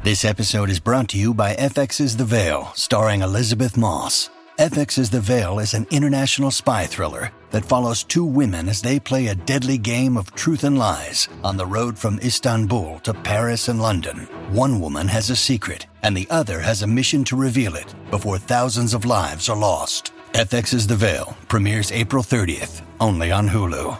This episode is brought to you by FX's The Veil, starring Elizabeth Moss. FX's The Veil is an international spy thriller that follows two women as they play a deadly game of truth and lies on the road from Istanbul to Paris and London. One woman has a secret, and the other has a mission to reveal it before thousands of lives are lost. FX's The Veil premieres April 30th, only on Hulu.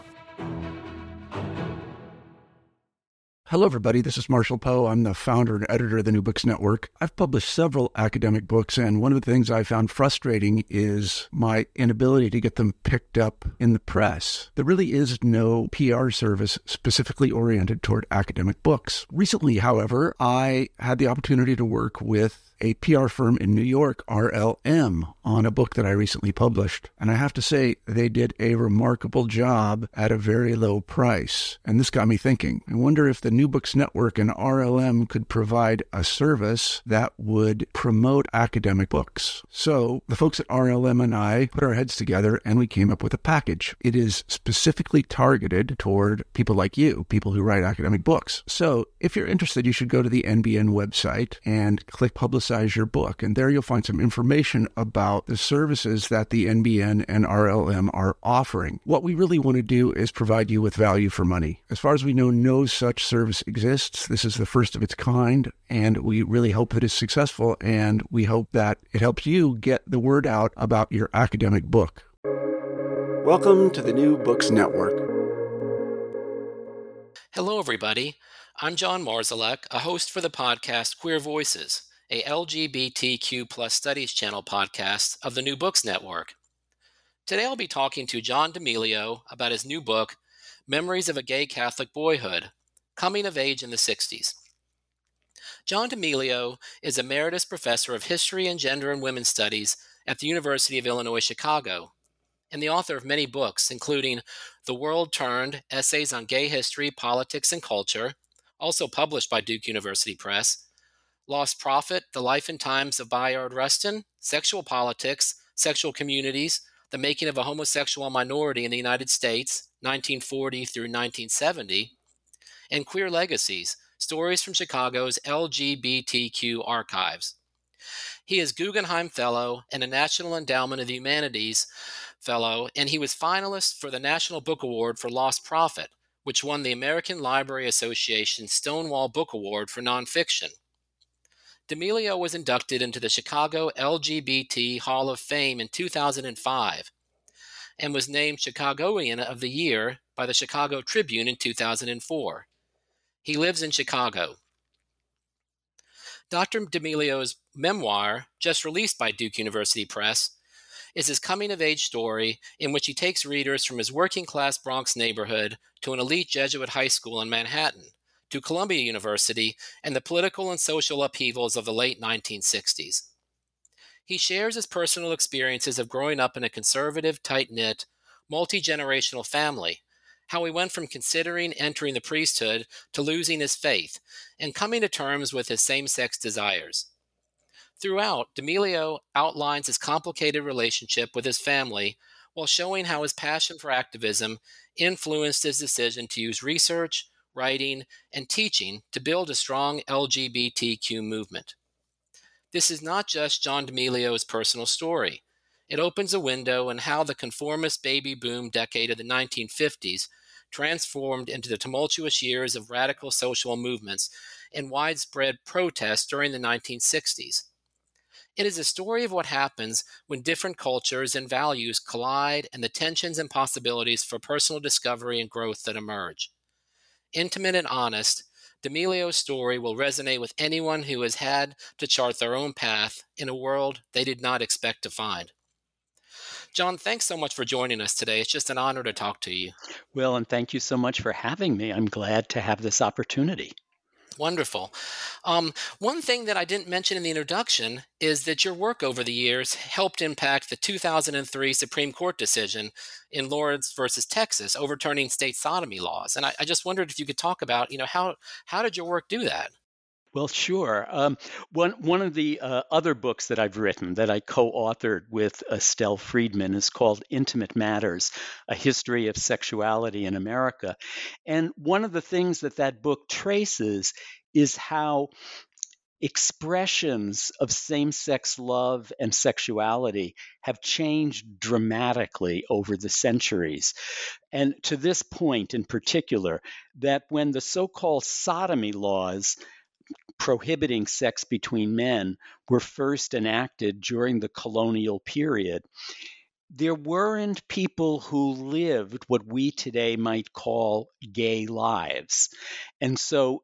Hello, everybody. This is Marshall Poe. I'm the founder and editor of the New Books Network. I've published several academic books, and one of the things I found frustrating is my inability to get them picked up in the press. There really is no PR service specifically oriented toward academic books. Recently, however, I had the opportunity to work with a PR firm in New York, RLM, on a book that I recently published. And I have to say, they did a remarkable job at a very low price. And this got me thinking. I wonder if the New Books Network and RLM could provide a service that would promote academic books. So the folks at RLM and I put our heads together and we came up with a package. It is specifically targeted toward people like you, people who write academic books. So if you're interested, you should go to the NBN website and click Publicize Your Book. And there you'll find some information about the services that the NBN and RLM are offering. What we really want to do is provide you with value for money. As far as we know, no such service exists. This is the first of its kind, and we really hope it is successful, and we hope that it helps you get the word out about your academic book. Welcome to the New Books Network. Hello, everybody. I'm John Marszalek, a host for the podcast Queer Voices, a LGBTQ plus studies channel podcast of the New Books Network. Today I'll be talking to John D'Amelio about his new book, Memories of a Gay Catholic Boyhood, Coming of Age in the 60s. John D'Amelio is Emeritus Professor of History and Gender and Women's Studies at the University of Illinois Chicago, and the author of many books, including The World Turned, Essays on Gay History, Politics, and Culture, also published by Duke University Press, Lost Prophet, The Life and Times of Bayard Rustin, Sexual Politics, Sexual Communities, The Making of a Homosexual Minority in the United States, 1940 through 1970, and Queer Legacies, Stories from Chicago's LGBTQ Archives. He is Guggenheim Fellow and a National Endowment of the Humanities Fellow, and he was finalist for the National Book Award for Lost Prophet, which won the American Library Association's Stonewall Book Award for Nonfiction. D'Amelio was inducted into the Chicago LGBT Hall of Fame in 2005 and was named Chicagoan of the Year by the Chicago Tribune in 2004. He lives in Chicago. Dr. D'Amelio's memoir, just released by Duke University Press, is his coming-of-age story in which he takes readers from his working-class Bronx neighborhood to an elite Jesuit high school in Manhattan, to Columbia University, and the political and social upheavals of the late 1960s. He shares his personal experiences of growing up in a conservative, tight-knit, multi-generational family, how he went from considering entering the priesthood to losing his faith, and coming to terms with his same-sex desires. Throughout, D'Amelio outlines his complicated relationship with his family while showing how his passion for activism influenced his decision to use research, writing, and teaching to build a strong LGBTQ movement. This is not just John D'Amelio's personal story. It opens a window on how the conformist baby boom decade of the 1950s transformed into the tumultuous years of radical social movements and widespread protests during the 1960s. It is a story of what happens when different cultures and values collide and the tensions and possibilities for personal discovery and growth that emerge. Intimate and honest, D'Amelio's story will resonate with anyone who has had to chart their own path in a world they did not expect to find. John, thanks so much for joining us today. It's just an honor to talk to you. Well, and thank you so much for having me. I'm glad to have this opportunity. Wonderful. One thing that I didn't mention in the introduction is that your work over the years helped impact the 2003 Supreme Court decision in Lawrence versus Texas, overturning state sodomy laws. And I just wondered if you could talk about, how did your work do that? Well, sure. One of the other books that I've written that I co-authored with Estelle Friedman is called Intimate Matters, A History of Sexuality in America. And one of the things that book traces is how expressions of same sex love and sexuality have changed dramatically over the centuries. And to this point in particular, that when the so called sodomy laws prohibiting sex between men were first enacted during the colonial period, there weren't people who lived what we today might call gay lives. And so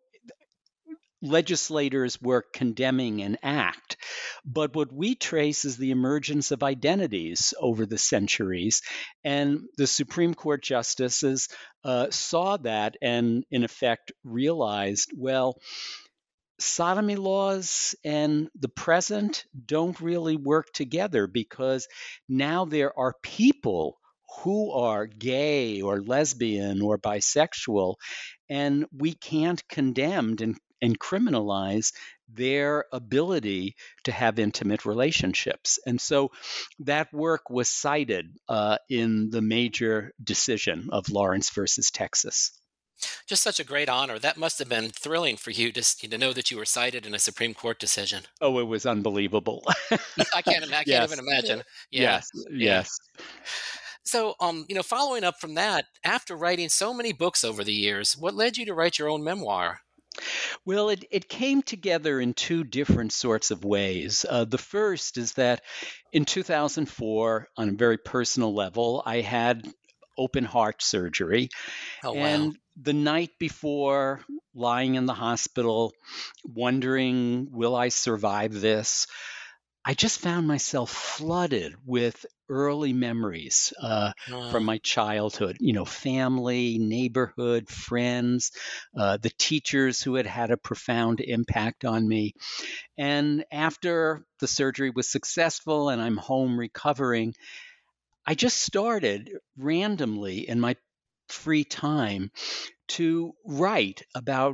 legislators were condemning an act. But what we trace is the emergence of identities over the centuries. And the Supreme Court justices saw that and, in effect, realized, well, sodomy laws and the present don't really work together, because now there are people who are gay or lesbian or bisexual, and we can't condemn and criminalize their ability to have intimate relationships. And so that work was cited in the major decision of Lawrence versus Texas. Just such a great honor. That must have been thrilling for you to know that you were cited in a Supreme Court decision. Oh, it was unbelievable. I can't even imagine. Yeah. Yes, Yeah. yes. So, following up from that, after writing so many books over the years, what led you to write your own memoir? Well, it came together in two different sorts of ways. The first is that in 2004, on a very personal level, I had open heart surgery. Oh, wow. And the night before, lying in the hospital, wondering, will I survive this? I just found myself flooded with early memories from my childhood, family, neighborhood, friends, the teachers who had had a profound impact on me. And after the surgery was successful and I'm home recovering, I just started randomly in my free time to write about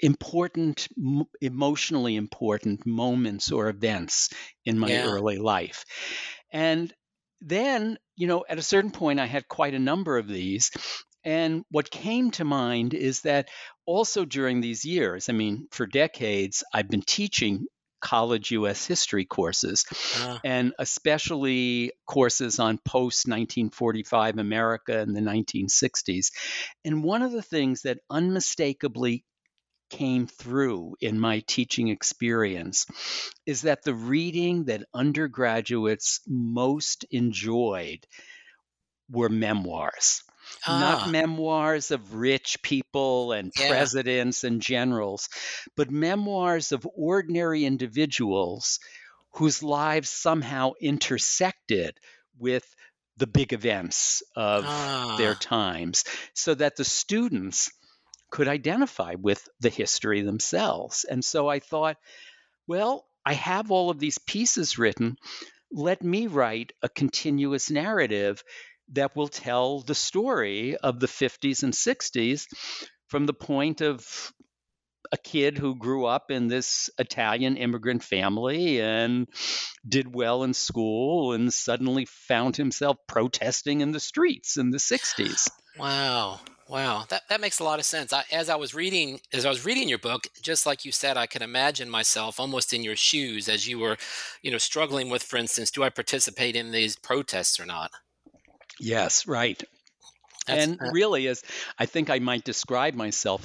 emotionally important moments or events in my Yeah. early life. And then, at a certain point, I had quite a number of these. And what came to mind is that also during these years, for decades, I've been teaching college U.S. history courses, Uh, and especially courses on post 1945 America in the 1960s. And one of the things that unmistakably came through in my teaching experience is that the reading that undergraduates most enjoyed were memoirs. Not ah, memoirs of rich people and yeah. presidents and generals, but memoirs of ordinary individuals whose lives somehow intersected with the big events of their Ah, times, so that the students could identify with the history themselves. And so I thought, well, I have all of these pieces written. Let me write a continuous narrative that will tell the story of the 50s and 60s from the point of a kid who grew up in this Italian immigrant family and did well in school and suddenly found himself protesting in the streets in the 60s. wow. Wow. That makes a lot of sense. As I was reading your book, just like you said, I could imagine myself almost in your shoes as you were, struggling with, for instance, do I participate in these protests or not? Yes, right. That's And really, as I think I might describe myself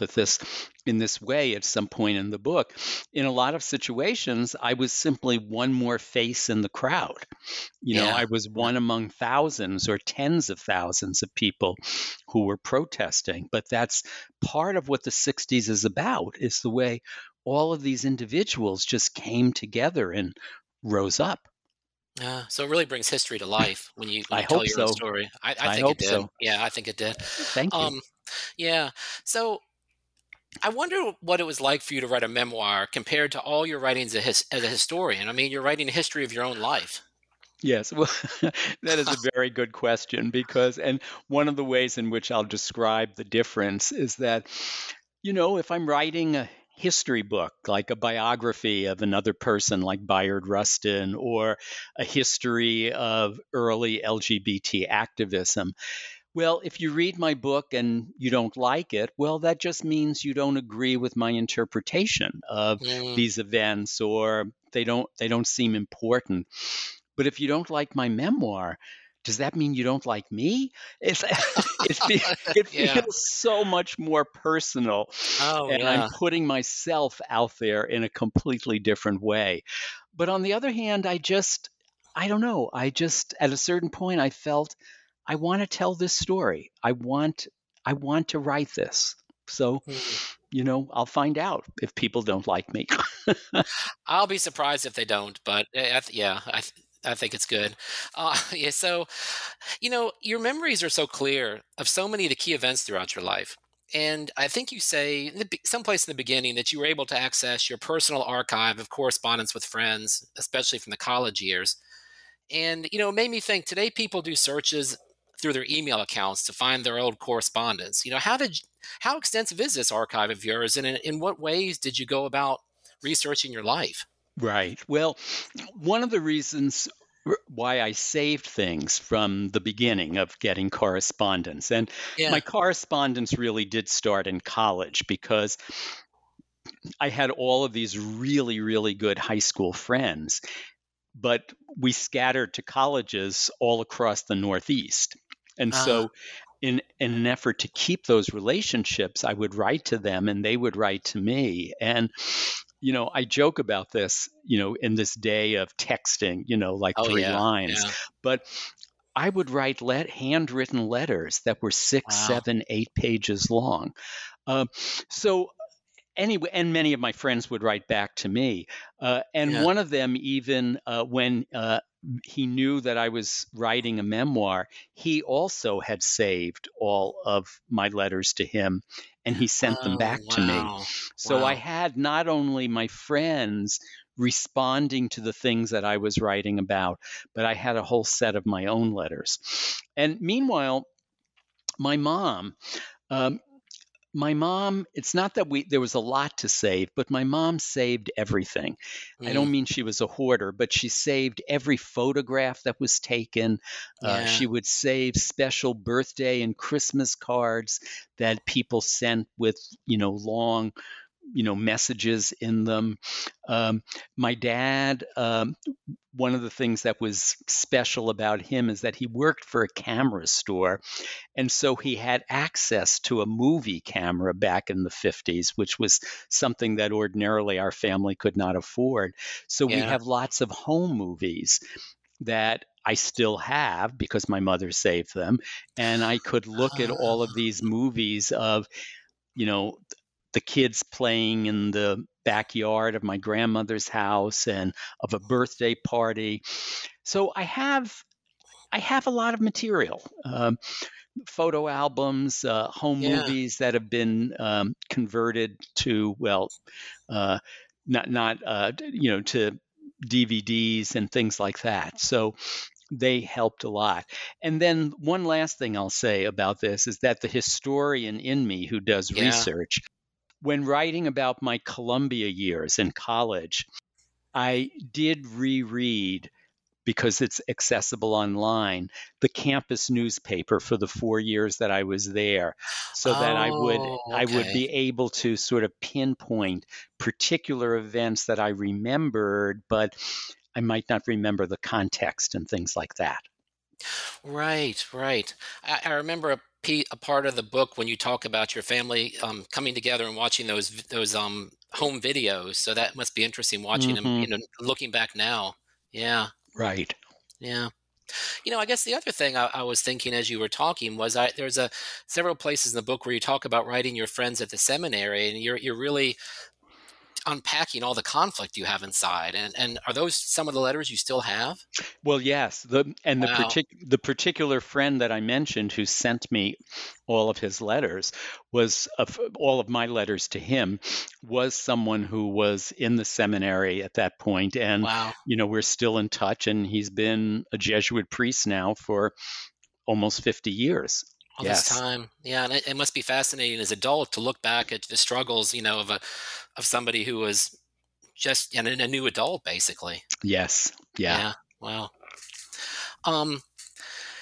in this way at some point in the book, in a lot of situations, I was simply one more face in the crowd. yeah. I was one among thousands or tens of thousands of people who were protesting. But that's part of what the 60s is about, is the way all of these individuals just came together and rose up. So it really brings history to life when you I tell hope your own so. story. I I think it hope did. so. Yeah, I think it did. Thank you. Um, yeah. So I wonder what it was like for you to write a memoir compared to all your writings as a historian. I mean, you're writing a history of your own life. Yes, well, that is a very good question, and one of the ways in which I'll describe the difference is that, if I'm writing a history book, like a biography of another person like Bayard Rustin, or a history of early LGBT activism, Well, if you read my book and you don't like it, well, that just means you don't agree with my interpretation of Mm. these events, or they don't seem important. But if you don't like my memoir, does that mean you don't like me? It's it Yeah. feels so much more personal, Oh, and I'm yeah. putting myself out there in a completely different way. But on the other hand, I don't know. At a certain point I felt I want to tell this story. I want to write this. So, Mm. I'll find out if people don't like me. I'll be surprised if they don't, but yeah, I think it's good. Yeah, so your memories are so clear of so many of the key events throughout your life. And I think you say someplace in the beginning that you were able to access your personal archive of correspondence with friends, especially from the college years. And, it made me think today people do searches through their email accounts to find their old correspondence. How extensive is this archive of yours? And in what ways did you go about researching your life? Right. Well, one of the reasons why I saved things from the beginning of getting correspondence, and my Yeah. correspondence really did start in college because I had all of these really, really good high school friends, but we scattered to colleges all across the Northeast. And Uh, so, in an effort to keep those relationships, I would write to them and they would write to me. And, I joke about this, in this day of texting, like oh, three yeah. lines, Yeah. but I would write handwritten letters that were six, Wow. 7, 8 pages long. Um, so anyway, and many of my friends would write back to me. And Yeah. one of them, even when he knew that I was writing a memoir, he also had saved all of my letters to him and he sent them Oh, back to me. wow. So I Wow. had not only my friends responding to the things that I was writing about, but I had a whole set of my own letters. And meanwhile, my mom, um, it's not that there was a lot to save, but my mom saved everything. I Mm, don't mean she was a hoarder, but she saved every photograph that was taken. yeah. She would save special birthday and Christmas cards that people sent with, long, messages in them. My dad, one of the things that was special about him is that he worked for a camera store, and so he had access to a movie camera back in the 50s, which was something that ordinarily our family could not afford. So we Yeah. have lots of home movies that I still have because my mother saved them. And I could look at all of Ah, these movies of, you know, the kids playing in the backyard of my grandmother's house and of a birthday party. So I have a lot of material. Photo albums, home yeah. movies that have been converted to, well, uh, to DVDs and things like that. So they helped a lot. And then one last thing I'll say about this is that the historian in me who does Yeah. research, when writing about my Columbia years in college, I did reread, because it's accessible online, the campus newspaper for the 4 years that I was there, so that I would Oh, I would okay. be able to sort of pinpoint particular events that I remembered, but I might not remember the context and things like that. Right, right. I remember a part of the book when you talk about your family coming together and watching those home videos. So that must be interesting watching them. Hmm. Looking back now. Yeah, Right. yeah. I guess the other thing I was thinking as you were talking was there's several places in the book where you talk about writing your friends at the seminary, and you're really unpacking all the conflict you have inside. And are those some of the letters you still have? Well, yes, Wow. the particular friend that I mentioned who sent me all of his letters all of my letters to him was someone who was in the seminary at that point, and Wow. we're still in touch, and he's been a Jesuit priest now for almost 50 years. All this Yes, time, yeah, and it must be fascinating as adult to look back at the struggles, of somebody who was just and a new adult, basically. yes, yeah. Yeah, wow. Um,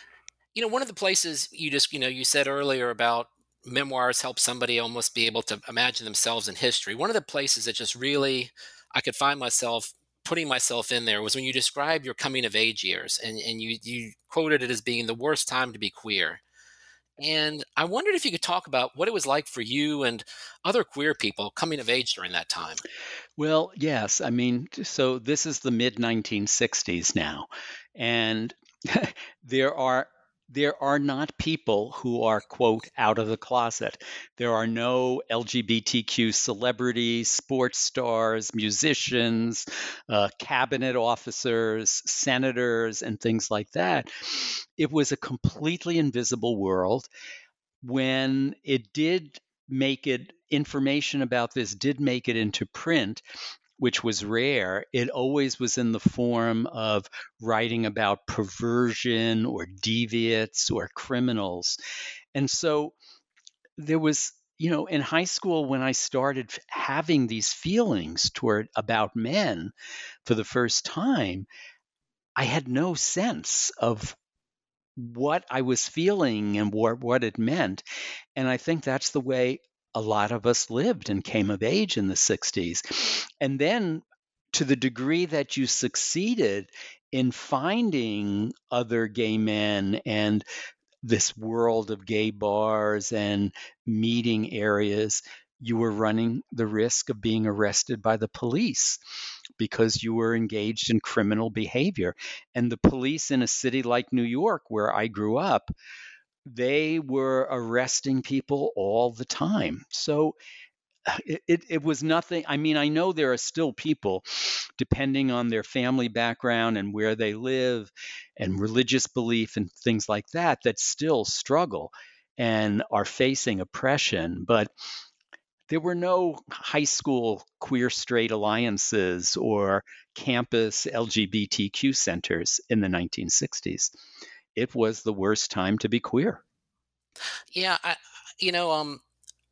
One of the places you said earlier about memoirs help somebody almost be able to imagine themselves in history. One of the places that just really I could find myself putting myself in there was when you described your coming of age years, and you quoted it as being the worst time to be queer. And I wondered if you could talk about what it was like for you and other queer people coming of age during that time. Well, yes. I mean, so this is the mid 1960s now, and there are there are not people who are quote out of the closet. There are no LGBTQ celebrities, sports stars, musicians, cabinet officers, senators, and things like that. It was a completely invisible world. When it did make it information about this did make it into print, which was rare, it always was in the form of writing about perversion or deviates or criminals. And so there was, in high school when I started having these feelings toward about men for the first time, I had no sense of what I was feeling and what it meant. And I think that's the way a lot of us lived and came of age in the 60s. And then, to the degree that you succeeded in finding other gay men and this world of gay bars and meeting areas, you were running the risk of being arrested by the police because you were engaged in criminal behavior. And the police in a city like New York, where I grew up, they were arresting people all the time. So it was nothing. I mean, I know there are still people, depending on their family background and where they live and religious belief and things like that, that still struggle and are facing oppression. But there were no high school queer straight alliances or campus LGBTQ centers in the 1960s. It was the worst time to be queer. Yeah, you know, um,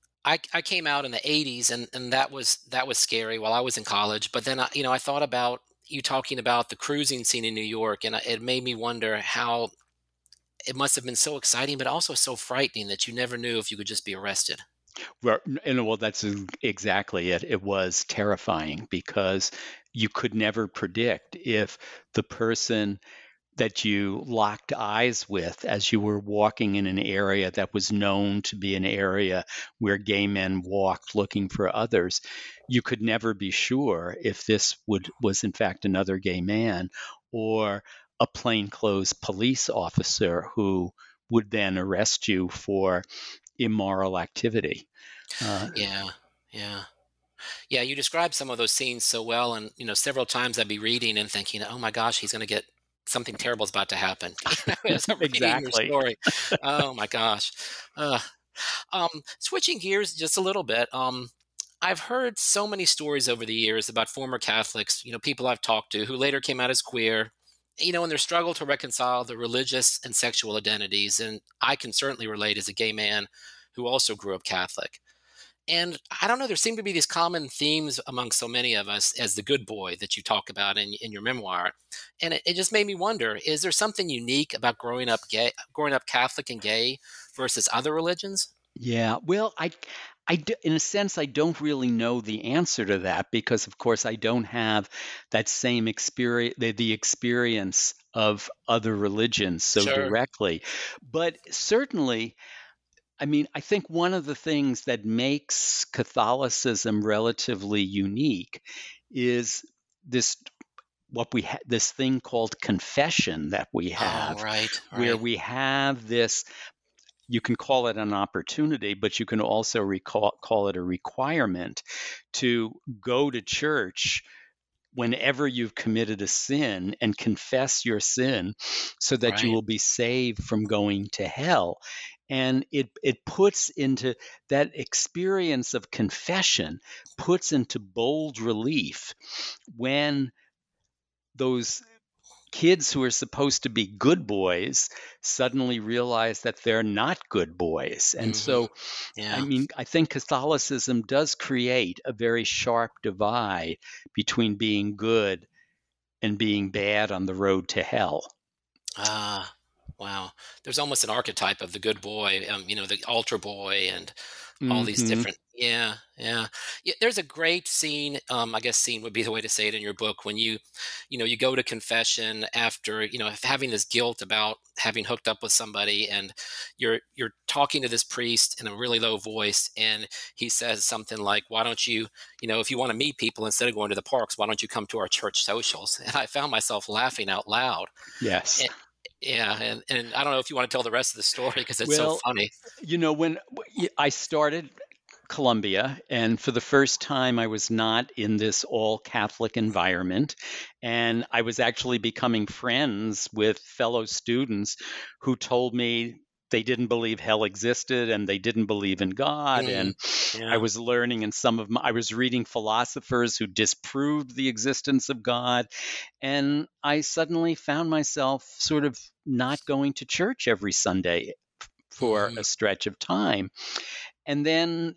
I came out in the '80s, and that was scary while I was in college. But then I thought about you talking about the cruising scene in New York, and it made me wonder how it must have been so exciting, but also so frightening that you never knew if you could just be arrested. Well, that's exactly it. It was terrifying because you could never predict if the person that you locked eyes with as you were walking in an area that was known to be an area where gay men walked looking for others, you could never be sure if this was in fact another gay man or a plainclothes police officer who would then arrest you for immoral activity. Uh, Yeah, yeah. Yeah, you described some of those scenes so well, and several times I'd be reading and thinking, "Oh my gosh, he's going to get something terrible is about to happen." As I'm reading your exactly. story, oh my gosh. Uh, Switching gears just a little bit. I've heard so many stories over the years about former Catholics, people I've talked to who later came out as queer, in their struggle to reconcile their religious and sexual identities. And I can certainly relate as a gay man who also grew up Catholic. And I don't know, there seem to be these common themes among so many of us as the good boy that you talk about in your memoir. And it just made me wonder, is there something unique about growing up Catholic and gay versus other religions? Yeah, well, in a sense, I don't really know the answer to that because, of course, I don't have that same experience, the experience of other religions so Sure. directly. But certainly, I mean, I think one of the things that makes Catholicism relatively unique is this this thing called confession that we Oh, have, right, where right, we have this, you can call it an opportunity, but you can also call it a requirement to go to church whenever you've committed a sin and confess your sin so that you right. will be saved from going to hell. And it puts into that experience of confession, puts into bold relief when those kids who are supposed to be good boys suddenly realize that they're not good boys. And Hmm. so, I Yeah. mean, I think Catholicism does create a very sharp divide between being good and being bad on the road to hell. Ah. Wow. There's almost an archetype of the good boy, the altar boy and all these Hmm. different. Yeah, yeah. Yeah, there's a great scene, I guess scene would be the way to say it in your book when you go to confession after, having this guilt about having hooked up with somebody, and you're talking to this priest in a really low voice, and he says something like, "Why don't you, if you want to meet people instead of going to the parks, why don't you come to our church socials?" And I found myself laughing out loud. Yes. Yeah, and I don't know if you wanna tell the rest of the story because it's so Well, funny. I started Columbia, and for the first time, I was not in this all Catholic environment. And I was actually becoming friends with fellow students who told me they didn't believe hell existed and they didn't believe in God. Mm, And I yeah. was learning, and I was reading philosophers who disproved the existence of God. And I suddenly found myself sort of not going to church every Sunday for Mhm. a stretch of time. And then,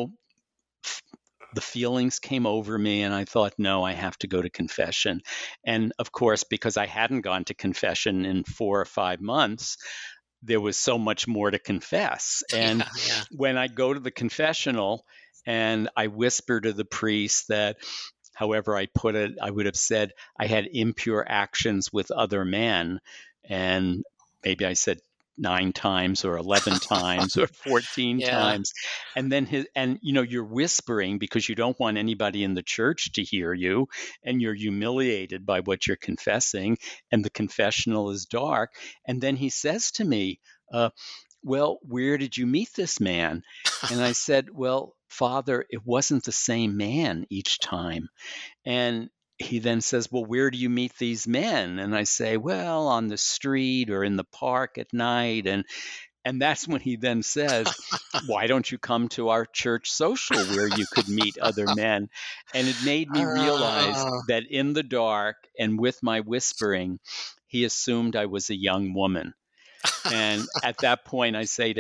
the feelings came over me and I thought, no, I have to go to confession. And of course, because I hadn't gone to confession in 4 or 5 months, there was so much more to confess. And Yeah, yeah. when I go to the confessional and I whisper to the priest that, however I put it, I would have said I had impure actions with other men. And maybe I said 9 times or 11 times or 14 Yeah. times. And then you're whispering because you don't want anybody in the church to hear you, and you're humiliated by what you're confessing, and the confessional is dark. And then he says to me, well, where did you meet this man? And I said, well, Father, it wasn't the same man each time. And he then says, well, where do you meet these men? And I say, well, on the street or in the park at night. And that's when he then says, why don't you come to our church social where you could meet other men? And it made me realize Oh. that in the dark and with my whispering, he assumed I was a young woman. And at that point,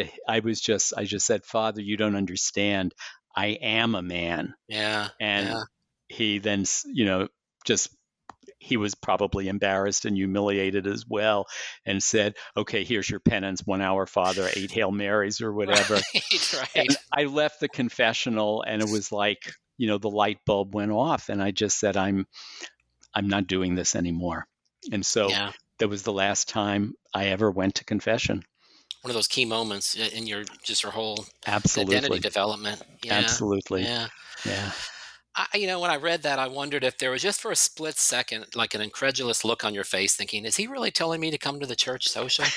I just said, Father, you don't understand. I am a man. Yeah, And yeah. he then, just he was probably embarrassed and humiliated as well, and said, okay, here's your penance, 1 hour, Father, 8 Hail Marys or whatever. Right, And right. I left the confessional and it was like, the light bulb went off. And I just said, I'm not doing this anymore. And so Yeah. that was the last time I ever went to confession. One of those key moments in your whole identity Absolutely. development. Yeah, Absolutely. yeah. Yeah. When I read that, I wondered if there was just for a split second, like an incredulous look on your face, thinking, "Is he really telling me to come to the church social?"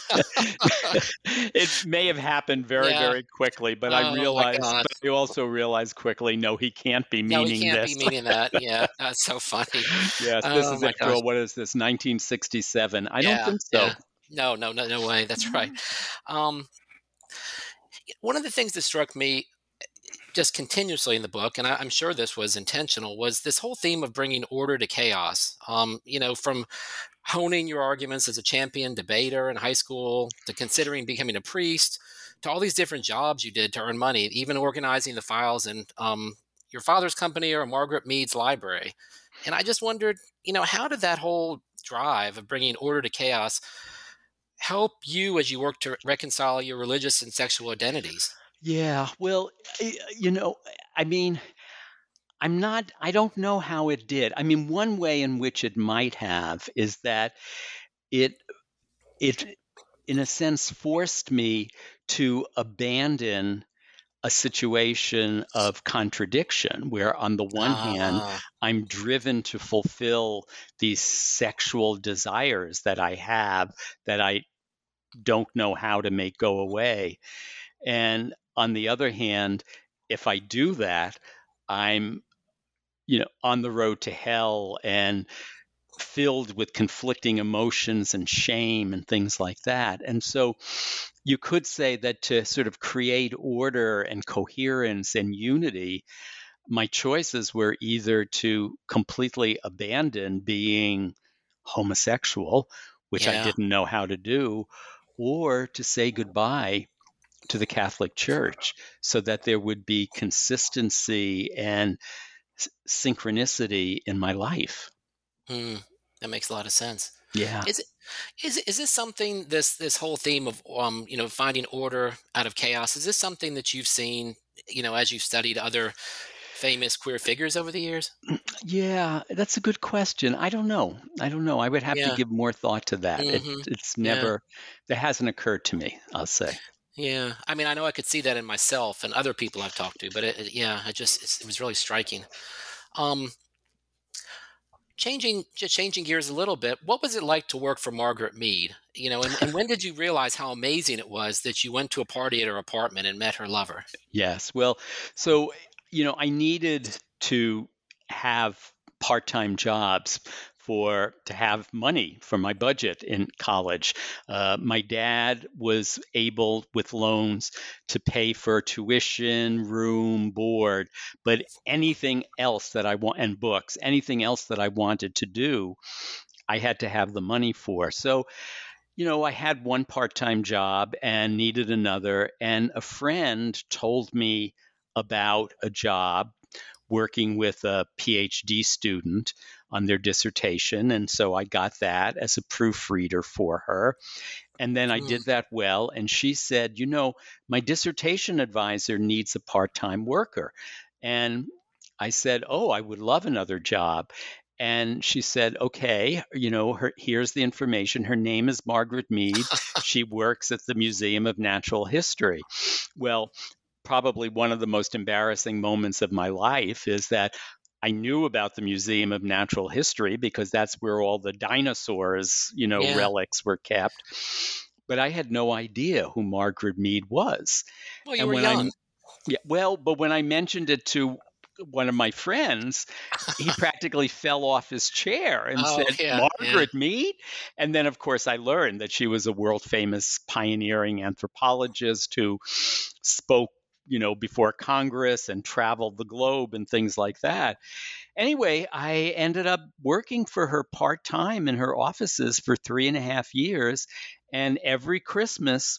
It may have happened very, Yeah. very quickly, but Oh my gosh. I also realized quickly, no, he can't be No, he meaning can't this. be meaning that. Yeah, that's so funny. Yes, this Oh is my after gosh. all, what is this, 1967? I don't Yeah, think so. yeah. No, no, no, no way. That's right. Um, One of the things that struck me just continuously in the book, and I'm sure this was intentional, was this whole theme of bringing order to chaos. From honing your arguments as a champion debater in high school to considering becoming a priest to all these different jobs you did to earn money, even organizing the files in your father's company or Margaret Mead's library. And I just wondered, how did that whole drive of bringing order to chaos help you as you work to reconcile your religious and sexual identities? Yeah, well, I mean, I don't know how it did. I mean, one way in which it might have is that it it in a sense forced me to abandon a situation of contradiction where on the one hand Ah, I'm driven to fulfill these sexual desires that I have that I don't know how to make go away, and on the other hand, if I do that, I'm on the road to hell and filled with conflicting emotions and shame and things like that. And so you could say that to sort of create order and coherence and unity, my choices were either to completely abandon being homosexual, which I yeah. didn't know how to do, or to say goodbye to the Catholic Church so that there would be consistency and synchronicity in my life. Hmm, that makes a lot of sense. Yeah. Is it is this something, this whole theme of finding order out of chaos? Is this something that you've seen, as you've studied other famous queer figures over the years? Yeah, that's a good question. I don't know. I don't know. I would have to Yeah. give more thought to that. Hmm. It's Yeah. never, that hasn't occurred to me, I'll say. Yeah. I mean, I know I could see that in myself and other people I've talked to, but yeah, it was really striking. Um, changing gears a little bit, what was it like to work for Margaret Mead? And when did you realize how amazing it was that you went to a party at her apartment and met her lover? Yes. Well, so, I needed to have part-time jobs to have money for my budget in college. My dad was able, with loans, to pay for tuition, room, board, but anything else that I want, and books, anything else that I wanted to do, I had to have the money for. So, I had one part time job and needed another. And a friend told me about a job working with a PhD student on their dissertation. And so I got that as a proofreader for her. And then I Mm. did that well. And she said, my dissertation advisor needs a part time worker. And I said, oh, I would love another job. And she said, okay, here's the information. Her name is Margaret Mead. She works at the Museum of Natural History. Well, probably one of the most embarrassing moments of my life is that I knew about the Museum of Natural History because that's where all the dinosaurs, Yeah. relics were kept. But I had no idea who Margaret Mead was. Well, you And were young. but when I mentioned it to one of my friends, he practically fell off his chair and Oh, said, yeah, yeah. Margaret Mead? And then, of course, I learned that she was a world famous pioneering anthropologist who spoke, before Congress and traveled the globe and things like that. Anyway, I ended up working for her part time in her offices for 3.5 years. And every Christmas,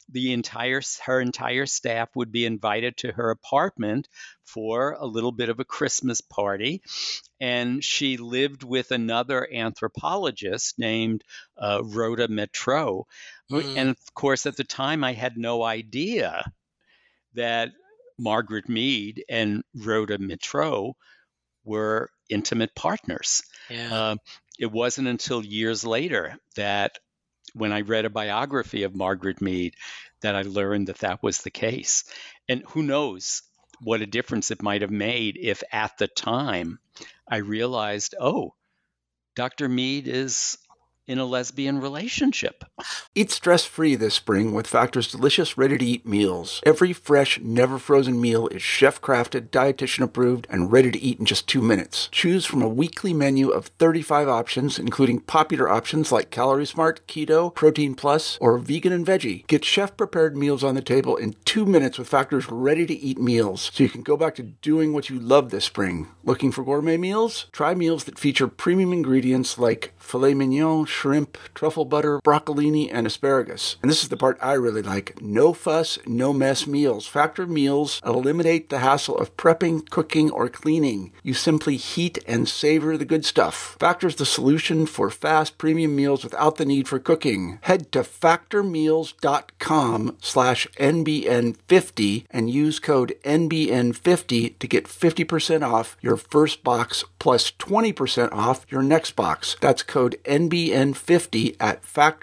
her entire staff would be invited to her apartment for a little bit of a Christmas party. And she lived with another anthropologist named Rhoda Metro. And Mm, of course, at the time, I had no idea that Margaret Mead and Rhoda Metro were intimate partners. yeah. Uh, it wasn't until years later that when I read a biography of Margaret Mead that I learned that that was the case. And who knows what a difference it might have made if at the time I realized, oh, Dr. Mead is in a lesbian relationship. Eat stress-free this spring with Factor's delicious, ready-to-eat meals. Every fresh, never-frozen meal is chef-crafted, dietitian-approved, and ready to eat in just 2 minutes. Choose from a weekly menu of 35 options, including popular options like Calorie Smart, Keto, Protein Plus, or Vegan and Veggie. Get chef-prepared meals on the table in 2 minutes with Factor's ready-to-eat meals, so you can go back to doing what you love this spring. Looking for gourmet meals? Try meals that feature premium ingredients like filet mignon, shrimp, truffle butter, broccolini, and asparagus. And this is the part I really like. No fuss, no mess meals. Factor meals eliminate the hassle of prepping, cooking, or cleaning. You simply heat and savor the good stuff. Factor's the solution for fast premium meals without the need for cooking. Head to factormeals.com/NBN50 and use code NBN50 to get 50% off your first box plus 20% off your next box. That's code NBN50 at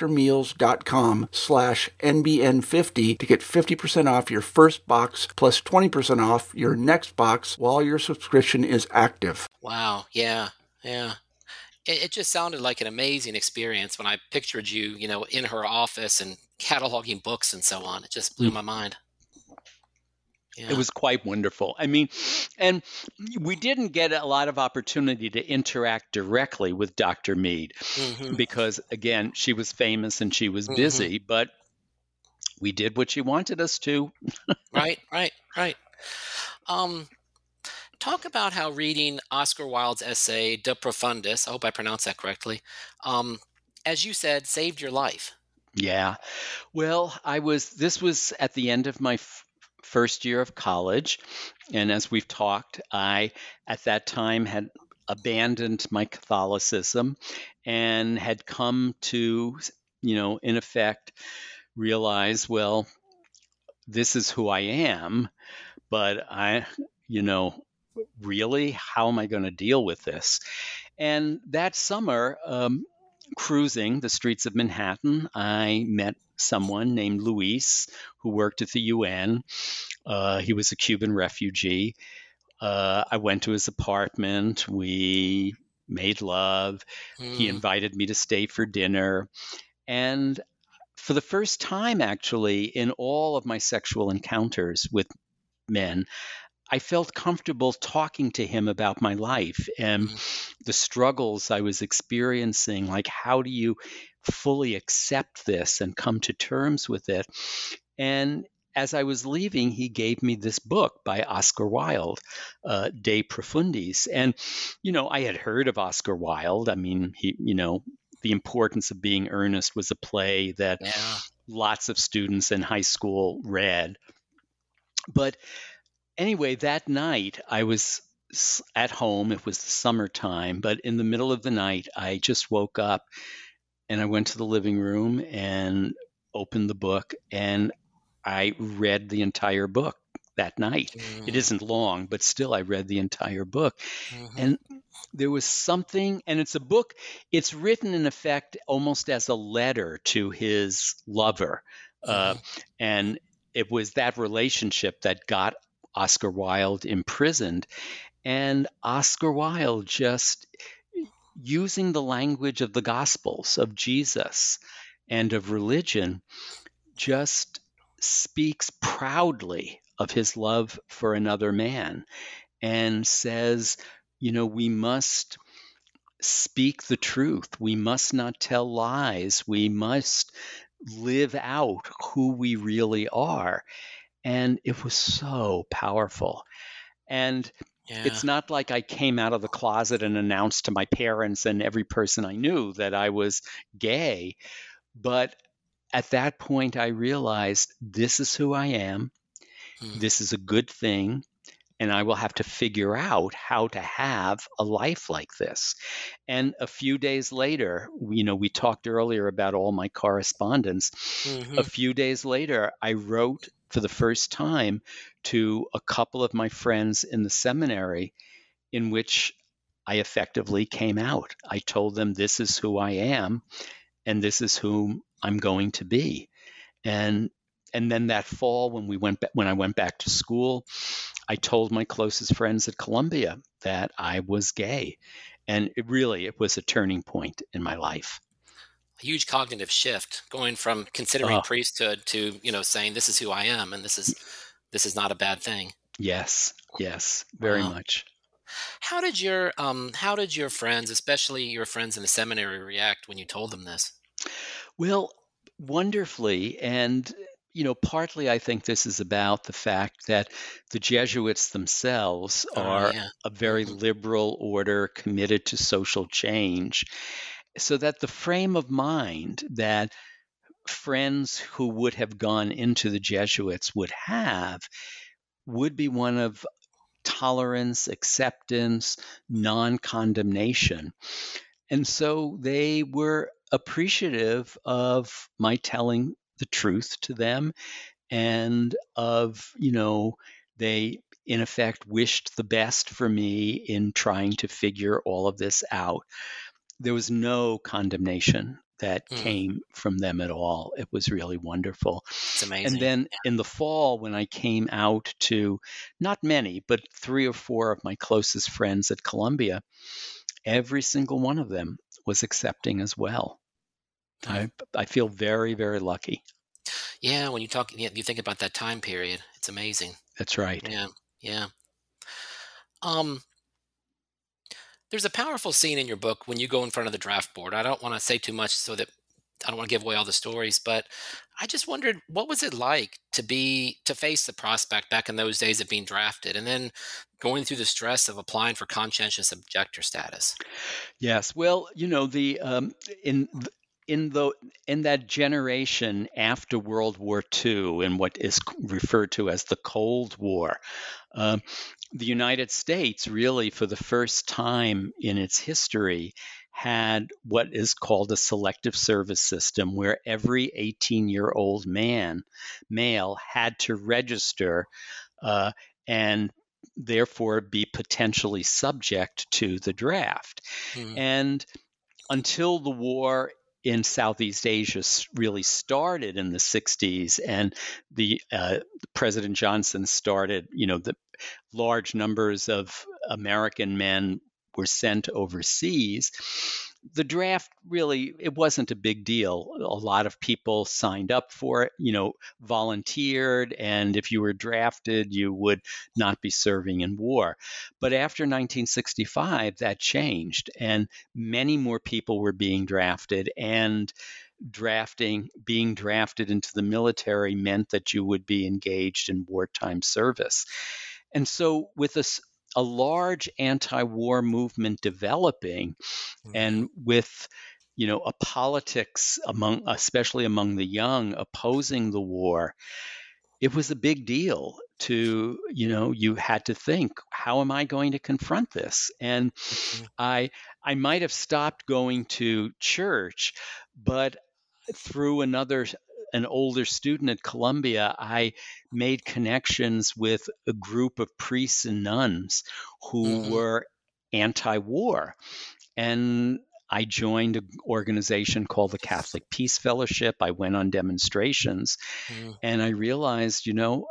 factormeals.com/NBN50 to get 50% off your first box plus 20% off your next box while your subscription is active. Wow. Yeah. Yeah. It just sounded like an amazing experience when I pictured you, in her office and cataloging books and so on. It just blew my mind. It Yeah. was quite wonderful. I mean, and we didn't get a lot of opportunity to interact directly with Dr. Mead Hmm. because, again, she was famous and she was Hmm. busy, but we did what she wanted us to. Right. Right. Right. Um, Talk about how reading Oscar Wilde's essay De Profundis, I hope I pronounced that correctly, um, as you said, saved your life. Yeah. Well, this was at the end of my first year of college. And as we've talked, I, at that time, had abandoned my Catholicism and had come to, in effect, realize, well, this is who I am, but you know, really, how am I going to deal with this? And that summer, cruising the streets of Manhattan, I met someone named Luis who worked at the UN. He was a Cuban refugee. I went to his apartment. We made love. He Mm, invited me to stay for dinner. And for the first time, actually, in all of my sexual encounters with men, I felt comfortable talking to him about my life and mm, the struggles I was experiencing. Like, how do you fully accept this and come to terms with it? And as I was leaving, he gave me this book by Oscar Wilde, De Profundis. And, I had heard of Oscar Wilde. I mean, The Importance of Being Earnest was a play that yeah. lots of students in high school read. But anyway, that night I was at home. It was the summertime, but in the middle of the night, I just woke up and I went to the living room and opened the book and I read the entire book that night. It Mm, isn't long, but still I read the entire book. mhm, And there was something, and it's a book, it's written in effect almost as a letter to his lover. Uh, mhm, and it was that relationship that got Oscar Wilde imprisoned. And Oscar Wilde just using the language of the Gospels, of Jesus, and of religion, just speaks proudly of his love for another man and says, we must speak the truth. We must not tell lies. We must live out who we really are. And it was so powerful. And yeah. it's not like I came out of the closet and announced to my parents and every person I knew that I was gay. But at that point, I realized this is who I am. Mm, This is a good thing. And I will have to figure out how to have a life like this. And a few days later, we talked earlier about all my correspondence. A mhm, few days later, I wrote for the first time to a couple of my friends in the seminary in which I effectively came out. I told them, this is who I am, and this is whom I'm going to be. And and then that fall, when I went back to school, I told my closest friends at Columbia that I was gay, and it was a turning point in my life. a huge cognitive shift going from considering Oh, priesthood to, saying this is who I am and this is not a bad thing. yes, yes, very Wow. much. How did your friends, especially your friends in the seminary, react when you told them this? Well, wonderfully. And, partly I think this is about the fact that the Jesuits themselves Oh are yeah. a very Hmm. liberal order committed to social change. So that the frame of mind that friends who would have gone into the Jesuits would have would be one of tolerance, acceptance, non condemnation. And so they were appreciative of my telling the truth to them and they in effect wished the best for me in trying to figure all of this out. There was no condemnation that Mm, came from them at all. It was really wonderful. it's And amazing. then in the fall, when I came out to not many, but 3 or 4 of my closest friends at Columbia, every single one of them was accepting as well. Mm. I feel very, very lucky. Yeah, when you think about that time period, it's amazing. That's right. Yeah, yeah. Um, there's a powerful scene in your book when you go in front of the draft board. I don't want to say too much so that I don't want to give away all the stories, but I just wondered what was it like to face the prospect back in those days of being drafted and then going through the stress of applying for conscientious objector status. Yes. Well, in in the in that generation after World War II, in what is referred to as the Cold War, um, the United States really, for the first time in its history, had what is called a selective service system, where every 18-year-old male had to register uh, and therefore be potentially subject to the draft. Mm, And until the war in Southeast Asia really started in the 60s, and the President Johnson started, the large numbers of American men were sent overseas. The draft really, it wasn't a big deal. A lot of people signed up for it, volunteered, and if you were drafted, you would not be serving in war. But after 1965, that changed, and many more people were being drafted, and being drafted into the military meant that you would be engaged in wartime service. And so, with a large anti-war movement developing, mhm, and with a politics especially among the young, opposing the war, it was a big deal to, you had to think, how am I going to confront this? And mhm, I might have stopped going to church, but through an older student at Columbia, I made connections with a group of priests and nuns who mhm, were anti-war. And I joined an organization called the Catholic Peace Fellowship. I went on demonstrations, mhm. and I realized,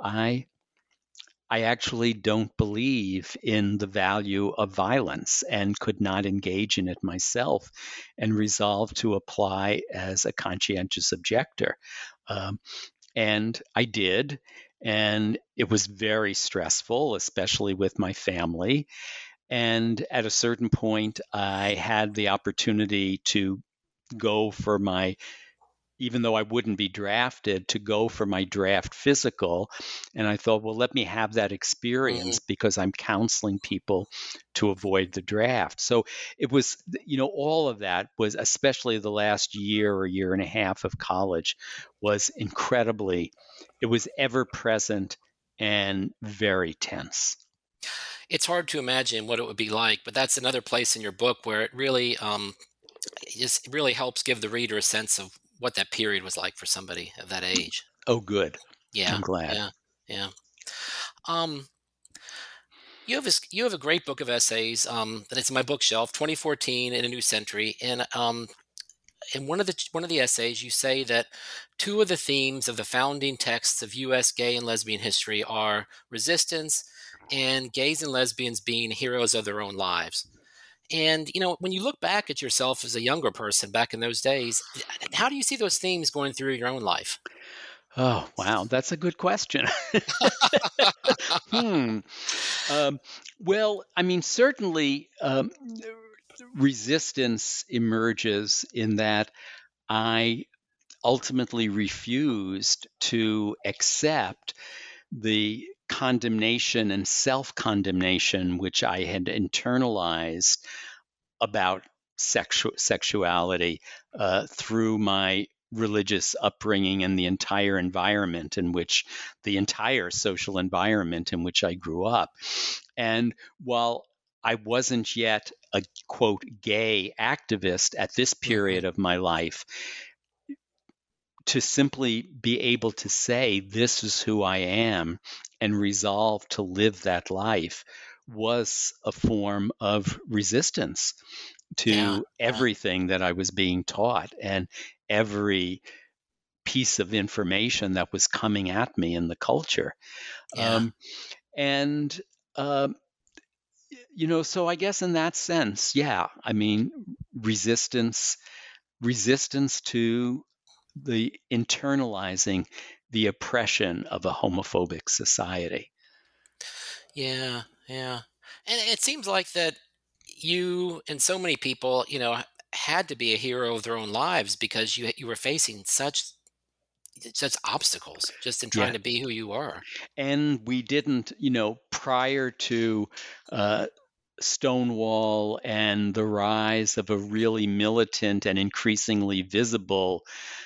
I actually don't believe in the value of violence and could not engage in it myself, and resolved to apply as a conscientious objector. Um, and I did. And it was very stressful, especially with my family. And at a certain point, I had the opportunity to go for my, even though I wouldn't be drafted, to go for my draft physical. And I thought, well, let me have that Mhm. experience because I'm counseling people to avoid the draft. So it was, all of that was, especially the last year or year and a half of college, was it was ever present and very tense. It's hard to imagine what it would be like, but that's another place in your book where it really it really helps give the reader a sense of what that period was like for somebody of that age. Oh, good. Yeah, I'm glad. yeah, yeah. Um, you have a great book of essays that it's in my bookshelf, 2014 in a New Century, and in one of the essays you say that two of the themes of the founding texts of U.S. gay and lesbian history are resistance and gays and lesbians being heroes of their own lives. And when you look back at yourself as a younger person back in those days, how do you see those themes going through your own life? Oh, wow. That's a good question. Hmm. Um, well, I mean, certainly resistance emerges in that I ultimately refused to accept the condemnation and self condemnation which I had internalized about sexuality through my religious upbringing and the entire social environment in which I grew up. And while I wasn't yet a quote gay activist at this Hmm. period of my life, to simply be able to say, this is who I am, and resolve to live that life was a form of resistance Yeah, to yeah, everything that I was being taught and every piece of information that was coming at me in the culture. yeah. Um, and, um, so I guess in that sense, yeah, I mean, resistance, resistance to the internalizing the oppression of a homophobic society. Yeah, yeah. And it seems like that you and so many people, had to be a hero of their own lives because you were facing such obstacles just in trying Yeah. to be who you are. And we didn't, prior to uh, Stonewall and the rise of a really militant and increasingly visible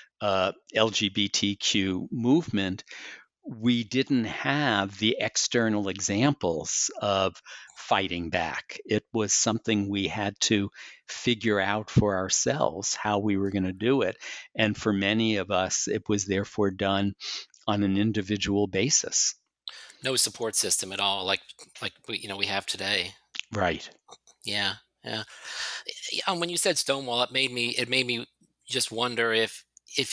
LGBTQ movement, we didn't have the external examples of fighting back. It was something we had to figure out for ourselves how we were going to do it. And for many of us, it was therefore done on an individual basis. No support system at all, like we have today. Right. Yeah, yeah. And when you said Stonewall, it made me just wonder if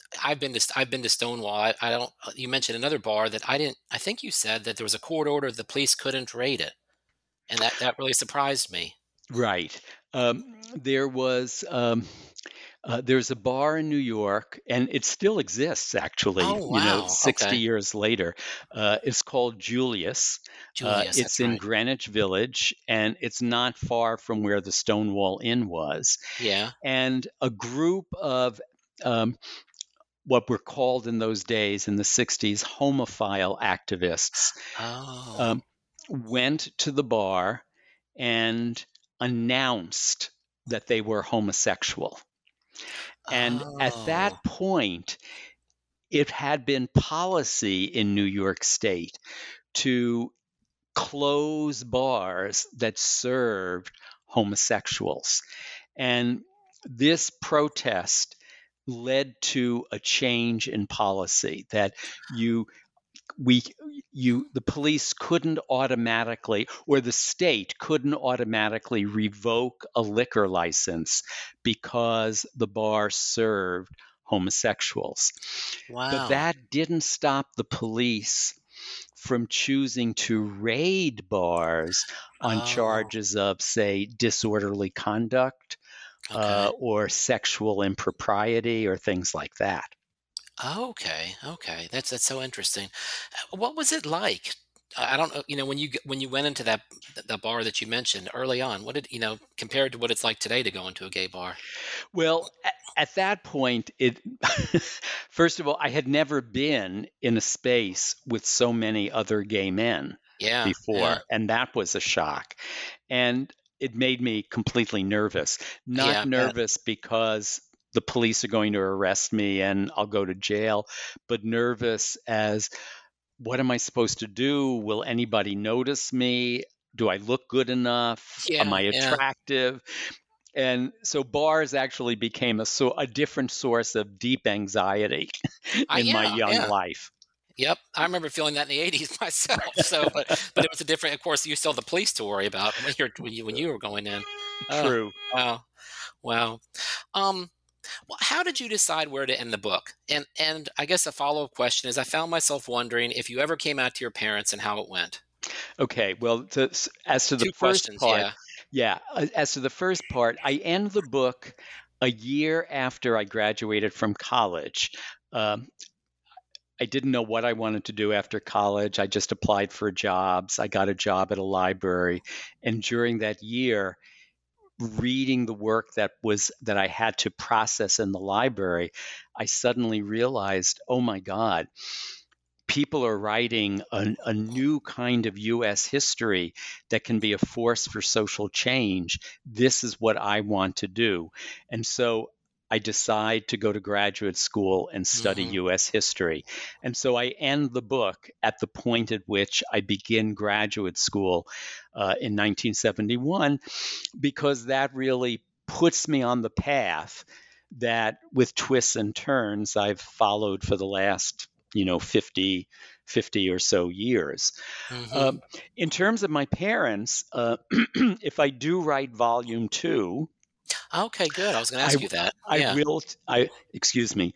I've been to Stonewall. I don't. You mentioned another bar that I didn't. I think you said that there was a court order the police couldn't raid it, and that really surprised me. Right. There was there's a bar in New York, and it still exists actually. Oh wow. 60 Okay, years later. It's called Julius. Julius. It's That's in right. Greenwich Village, and it's not far from where the Stonewall Inn was. Yeah. And a group of um, what were called in those days, in the 60s, homophile activists Oh. um, went to the bar and announced that they were homosexual. And at that Oh. point, it had been policy in New York State to close bars that served homosexuals. And this protest led to a change in policy that you we the police couldn't automatically, or the state couldn't automatically revoke a liquor license because the bar served homosexuals. But Wow. that didn't stop the police from choosing to raid bars on Oh. charges of, say, disorderly conduct, Okay. or sexual impropriety, or things like that. Okay. Okay. That's so interesting. What was it like? I don't know. When you went into the bar that you mentioned early on, what did compared to what it's like today to go into a gay bar? Well, at that point, it first of all, I had never been in a space with so many other gay men Yeah. Yeah. before, and that was a shock. And it made me completely nervous. Yeah. Not I bet. nervous because the police are going to arrest me and I'll go to jail, but nervous as, what am I supposed to do? Will anybody notice me? Do I look good enough? Am Yeah. I Yeah. attractive? And so bars actually became a different source of deep anxiety in my Yeah. young Yeah. life. Yep. I remember feeling that in the '80s myself. So, but it was a different. Of course, you still have the police to worry about when you were going in. Oh. True. Wow. Wow. Um. Well, how did you decide where to end the book? And I guess a follow-up question is, I found myself wondering if you ever came out to your parents and how it went. Okay. Well, as to the Two first questions, part, yeah. yeah, as to the first part, I end the book a year after I graduated from college. Um, I didn't know what I wanted to do after college. I just applied for jobs. I got a job at a library. And during that year, reading the work that I had to process in the library, I suddenly realized, oh my God, people are writing a new kind of US history that can be a force for social change. This is what I want to do. And so I decide to go to graduate school and study Hmm. US history. And so I end the book at the point at which I begin graduate school in 1971, because that really puts me on the path that, with twists and turns, I've followed for the last 50 or so years. Hmm. Um, in terms of my parents, if I do write volume two, Okay, good. I was going to I ask you that. I Yeah. will I excuse me.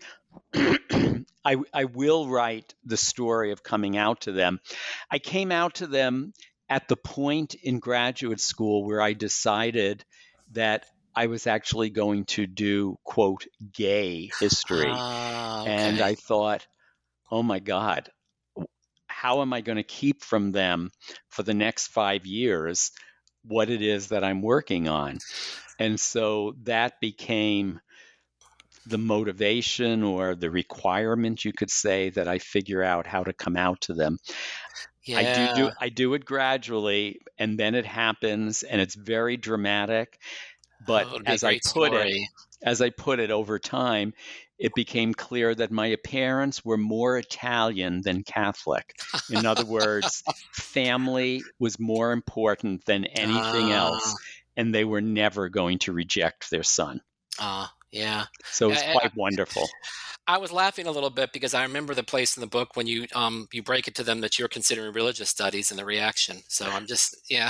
I will write the story of coming out to them. I came out to them at the point in graduate school where I decided that I was actually going to do, quote, gay history. Ah, And okay. I thought, oh my God, how am I going to keep from them for the next 5 years what it is that I'm working on? And so that became the motivation, or the requirement, you could say, that I figure out how to come out to them. Yeah. I do it gradually, and then it happens, and it's very dramatic. But Oh, it'd be a great story. as I put it over time, it became clear that my parents were more Italian than Catholic. In other words, family was more important than anything else, Ah, and they were never going to reject their son. yeah. So it's I, I, quite wonderful. I was laughing a little bit because I remember the place in the book when you break it to them that you're considering religious studies and the reaction. So I'm just, yeah.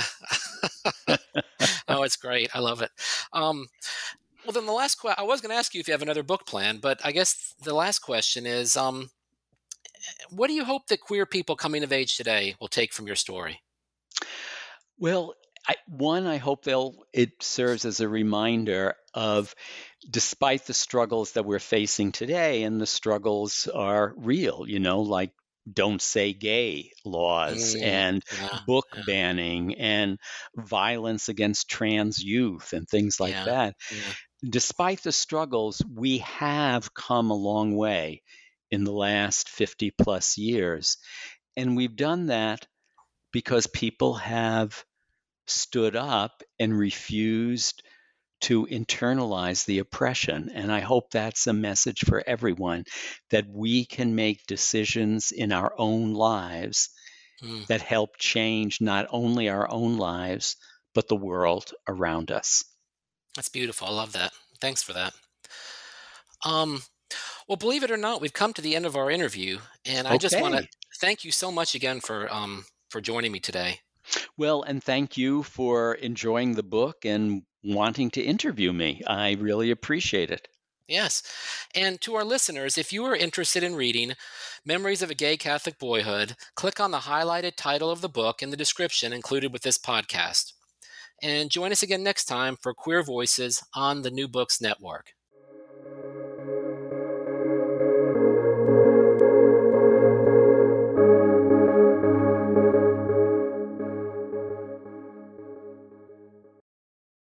Oh, it's great. I love it. Um, well, then the last question, I was going to ask you if you have another book plan, but I guess the last question is, what do you hope that queer people coming of age today will take from your story? Well, I hope it serves as a reminder of, despite the struggles that we're facing today, and the struggles are real, like don't say gay laws Mm, and yeah, book yeah, banning and violence against trans youth and things like yeah, that. yeah. Despite the struggles, we have come a long way in the last 50 plus years. And we've done that because people have stood up and refused to internalize the oppression. And I hope that's a message for everyone, that we can make decisions in our own lives Mm, that help change not only our own lives, but the world around us. that's beautiful. I love that. Thanks for that. Um, well, believe it or not, we've come to the end of our interview, and I just want to Okay. thank you so much again for joining me today. Well, and thank you for enjoying the book and wanting to interview me. I really appreciate it. Yes. And to our listeners, if you are interested in reading Memories of a Gay Catholic Boyhood, click on the highlighted title of the book in the description included with this podcast. And join us again next time for Queer Voices on the New Books Network.